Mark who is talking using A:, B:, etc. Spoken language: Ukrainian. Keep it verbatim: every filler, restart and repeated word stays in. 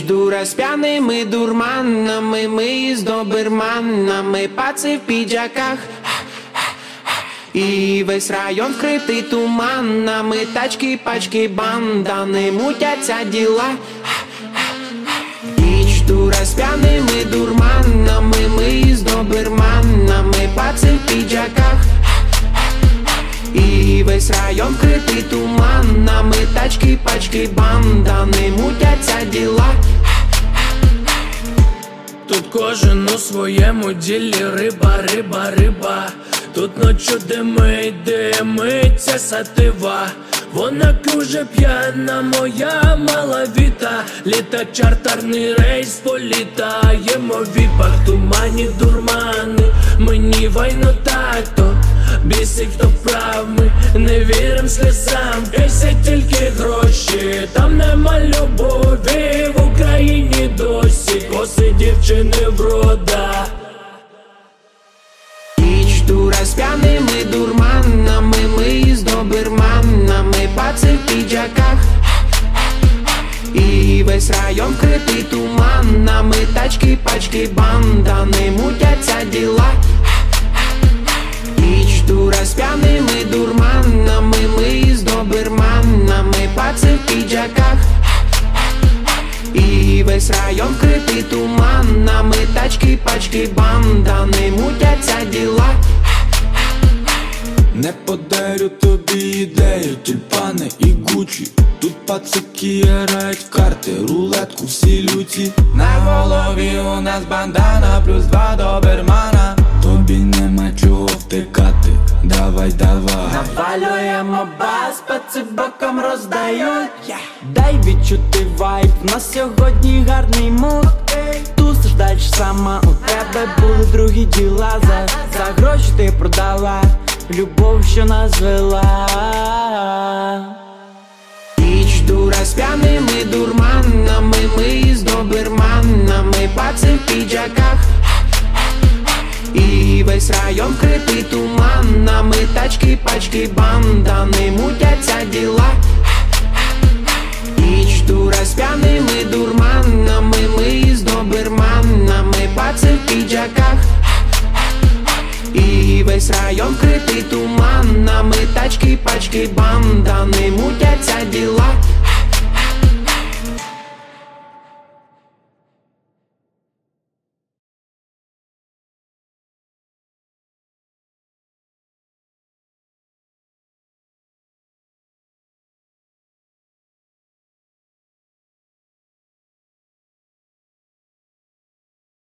A: Жду распьяными дурманами, мы с доберманами, пацы в піджаках. І весь район вкритий туманами, тачки, пачки, бандани, мутяться діла. Ніч дура з п'яними дурманами, ми з доберманами, паці в піджаках. І весь район вкритий туманами, тачки, пачки, бандани, мутяться діла.
B: Тут кожен у своєму ділі, риба, риба, риба. Тут ночу димить, димиться сатива. Вона дуже п'яна, моя малавіта. Літа чартерний рейс, політаємо в віпах. Тумані дурмани, мені вайно так-то. Бісить, хто вправ, ми не вірим сльозам. Бісять тільки гроші, там нема любові. В Україні досі коси дівчини врода.
A: Дура з п'яними дурманами, ми з доберманами, паці в піджаках. І весь район вкритий туманами, тачки, пачки, бандани, мутяться діла. Ніч дура з п'яними дурманами, ми з доберманами, паці в піджаках. І весь район вкритий туманами, тачки, пачки, бандани, мутяться діла.
C: Не подарю тобі ідею, тюльпани і гучі. Тут пацаки грають в карти, рулетку всі люті. На голові у нас бандана, плюс два добермана. Тобі нема чого втикати, давай, давай.
A: Навалюємо бас, паци боком роздають. Дай відчути вайб, на сьогодні гарний муд. Тусиш дальше сама, у тебе були другі діла. За, за гроші ти продала любов, що нас звела. Ніч дура з п'яними дурманами, ми з доберманами, паці в піджаках. І весь район вкритий туманами, тачки, пачки, бандани, мутяться діла. Ніч дура з п'яними дурманами, ми з доберманами, паці в піджаках. І весь район вкритий туманами, тачки, пачки, бандани, мутяться діла.